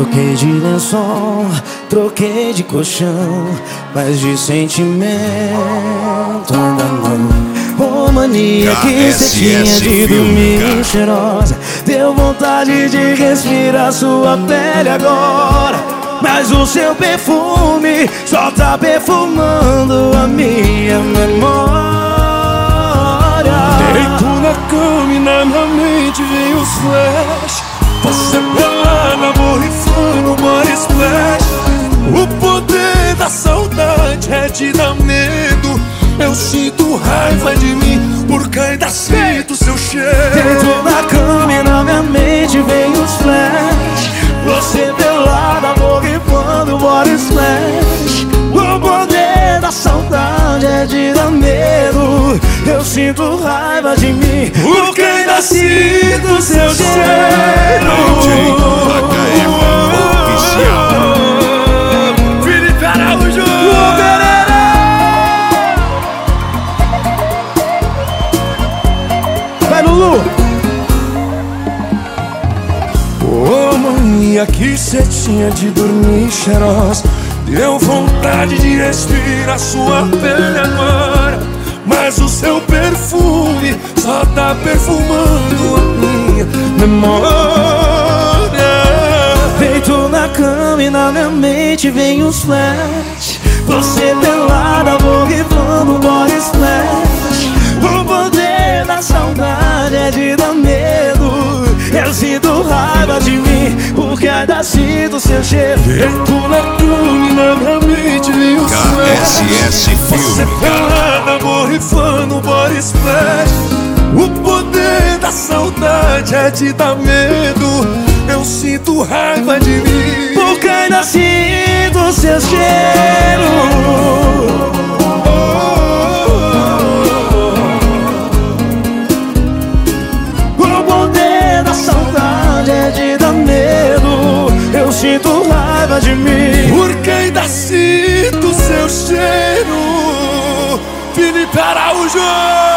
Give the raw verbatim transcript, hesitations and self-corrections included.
Troquei de lençol, troquei de colchão, mas de sentimento ainda não. Ô mania que cê tinha de dormir cheirosa, deu vontade de respirar sua pele agora. Mas o seu perfume só tá perfumando a minha memória. Deito na cama e na minha mente vem os flash. Você pelada, borrifando body splash. O poder da saudade é te dar medo. Eu sinto raiva de mim, porque ainda sinto seu cheiro. Deito na cama e na minha mente vem os flash. Você pelada, borrifando body splash. O poder da saudade é de dar medo. Eu sinto raiva de mim, porque ainda sinto seu cheiro. H F Oficial. Felipe Araújo. Vai, Lulu. Ô mania que cê tinha de dormir cheirosa, deu vontade de respirar sua pele agora. Mas o seu perfume só tá perfumando a minha memória. Deito na cama e na minha mente vem os flash. Você pelada, borrifando body splash. O poder da saudade é de dar medo. Eu sinto raiva de mim, porque ainda sinto seu cheiro. Deito na cama e na minha mente vem os K S S flash. Você Filme. pelada, borrifando body splash. O poder da saudade é de dar medo. Eu sinto raiva de mim, porque ainda sinto seu cheiro. O poder da saudade é de dar medo. Eu sinto raiva de mim, porque ainda sinto seu cheiro. Felipe Araújo.